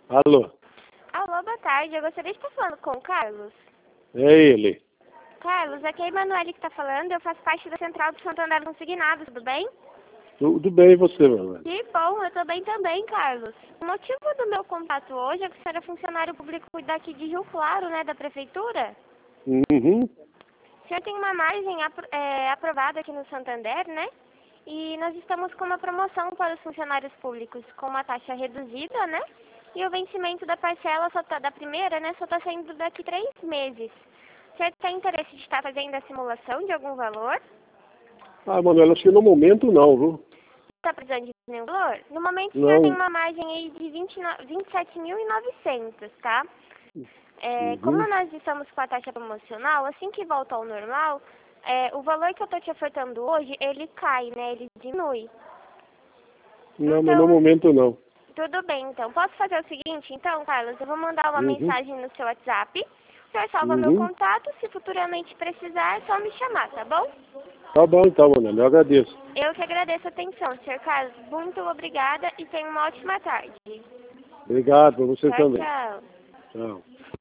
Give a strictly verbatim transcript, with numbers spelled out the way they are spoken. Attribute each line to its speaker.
Speaker 1: Alô?
Speaker 2: Alô, boa tarde. Eu gostaria de estar falando com o Carlos.
Speaker 1: É ele.
Speaker 2: Carlos, aqui é a Emanuele que está falando. Eu faço parte da Central de Santander Consignados, tudo bem?
Speaker 1: Tudo bem, e você, meu irmão?
Speaker 2: Que bom, eu estou bem também, Carlos. O motivo do meu contato hoje é que você era funcionário público daqui de Rio Claro, né, da Prefeitura.
Speaker 1: Uhum.
Speaker 2: O senhor tem uma margem apro é, aprovada aqui no Santander, né? E nós estamos com uma promoção para os funcionários públicos com uma taxa reduzida, né? E o vencimento da parcela só tá, da primeira, né, só está saindo daqui três meses. O senhor tem interesse de estar fazendo a simulação de algum valor?
Speaker 1: Ah, Manuela, acho que no momento não, viu?
Speaker 2: Está precisando de nenhum valor? No momento o senhor tem
Speaker 1: Não.
Speaker 2: uma margem aí de vinte e sete mil e novecentos, tá? É, como
Speaker 1: Uhum.
Speaker 2: nós estamos com a taxa promocional, assim que volta ao normal, é, o valor que eu estou te ofertando hoje, ele cai, né? Ele diminui.
Speaker 1: Não, mas no
Speaker 2: Então,
Speaker 1: momento não.
Speaker 2: tudo bem, então. Posso fazer o seguinte, então, Carlos? Eu vou mandar uma
Speaker 1: Uhum.
Speaker 2: mensagem no seu WhatsApp. O senhor salva meu
Speaker 1: Uhum.
Speaker 2: contato. Se futuramente precisar, é só me chamar, tá bom?
Speaker 1: Tá bom então, Manuela, eu agradeço.
Speaker 2: Eu que agradeço a atenção, senhor Carlos. Muito obrigada e tenha uma ótima tarde.
Speaker 1: Obrigado, pra você
Speaker 2: Tchau,
Speaker 1: também.
Speaker 2: tchau.
Speaker 1: Tchau.